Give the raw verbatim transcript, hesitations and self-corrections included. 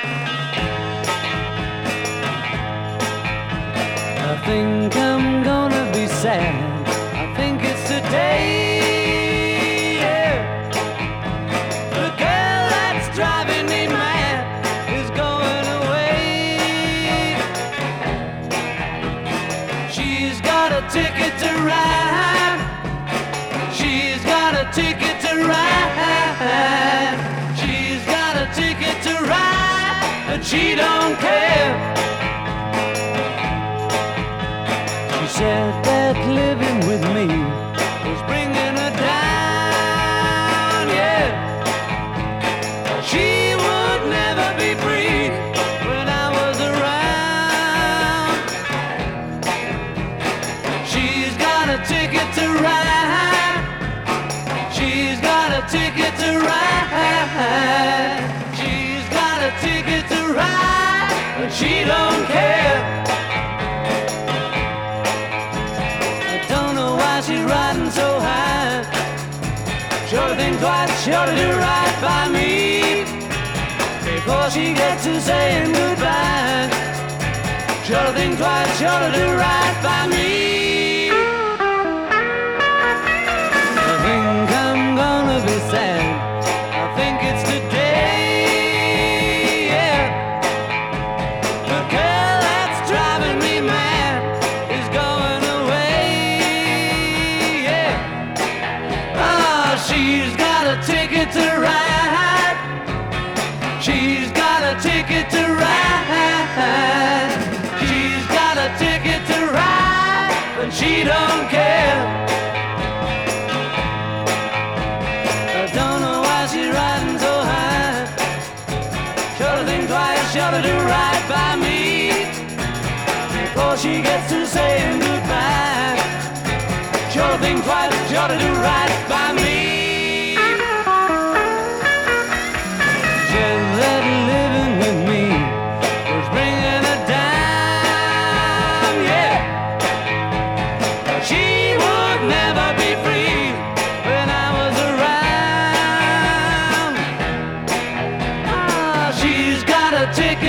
I think I'm gonna be sad. I think it's today. Yeah. The girl that's driving me mad is going away. She's got a ticket to ride. She's got a ticket to ride. She's got a ticket to ride, and she don't care. She said that living with me was bringing her down, yeah. She would never be free when I was around. She's got a ticket to ride. She's got a ticket to ride. She's got a ticket to ride, and she don't care. She's riding so high. Sure to think twice, sure to do right by me before she gets to saying goodbye. Sure to think twice, sure to do right by me. I think I'm gonna be sad. I think it's today, yeah. The girl that's driving me mad is going away. She's got a ticket to ride. She's got a ticket to ride. She's got a ticket to ride, and she don't care. I don't know why she's riding so high. Sure to think twice, sure to do right by me before she gets to saying goodbye. Sure to think twice, sure to do right by me. That living with me was bringing her down, yeah. She would never be free when I was around. Ah, she's got a ticket